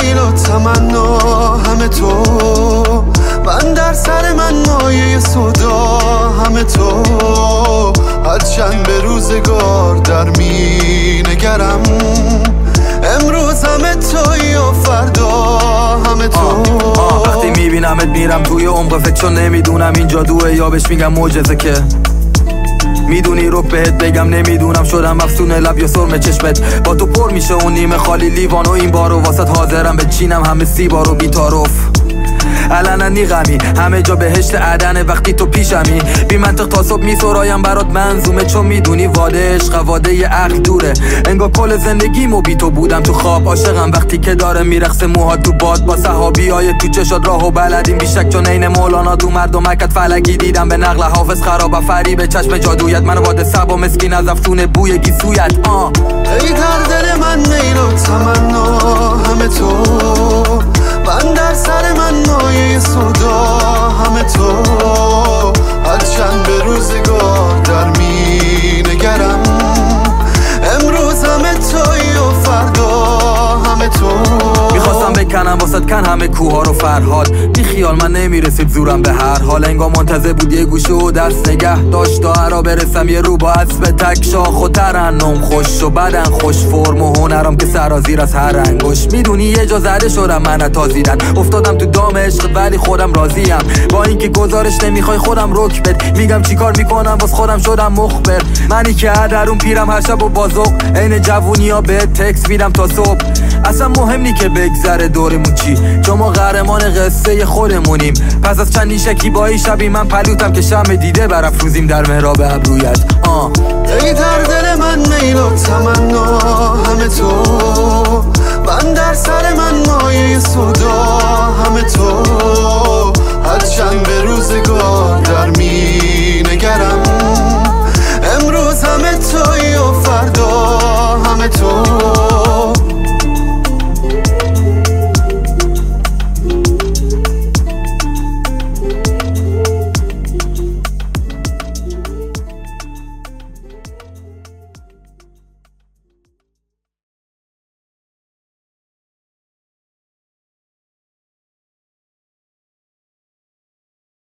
میل و تمنا همه تو، من در سر من مایه صدا همه تو. هرچند به روزگار در می نگرم، امروز همه توی و فردا همه تو. وقتی میبینمت میرم توی عمق فکر، چون نمیدونم این جادوه یا بهش میگم معجزه که میدونی رو بهت بگم نمیدونم. شدم مفتون لب یا سرم چشمت، با تو پر میشه اون نیمه خالی لیوان و این بارو واسط حاضرم به چینم همه 30 بارو بی‌تعارف. علنا غمی همه جا بهشت عدنه وقتی تو پیشمی، بی منطق تا صبح میسرایم برات منظومه، چون میدونی واده عشق واده عقل دوره. انگار کل زندگیمو بی تو بودم تو خواب، عاشقم وقتی که داره میرقصه موهات تو باد، با صحابیای تو چشات راهو بلدیم بیشک، چون عین مولانا تو مردمکت فلکی دیدم به نقل حافظ خراب فریب چشم جادویت، من واد سبا مسکین از افسون بوی گیسویت. ای در دل من میل و تمنا همه تو، من در سر من مایه صدا همه تو. هرچند به روزگار در می نگرم، امروز همه توی و فردا همه تو. میخواستم بکنم واسد کن همه کوها رو فرهاد، بی خیال من نمیرسید زورم به هر حال، انگار منتظر بود یه گوشه و دست نگه داشت تا هرا برسم یه رو با اسب تک شاخ و ترنم خوش و بدن خوش فرم و هنرم که سرازیر از هر انگوش. میدونی یه جا زده شدم من تازیدن، افتادم تو دام عشق ولی خودم راضیم، با اینکه گزارش نمیخوای خودم رک بد، میگم چیکار میکنم واس خودم شدم مخبر، منی که درون پیرم هر شب و بازوق، عین جوونیا به تکس میدم تا صبح. اصلا مهم نی که بگذره دورمون چی، چون ما قهرمان قصه خودمونیم. پس از چند نیشکی بایی شبی من پلوتم که شمع دیده برافروزیم در محراب ابرویت. ای در دل من میل و تمنا همه تو، من در سر من مایه صدا همه تو. هرچند به روزگار در می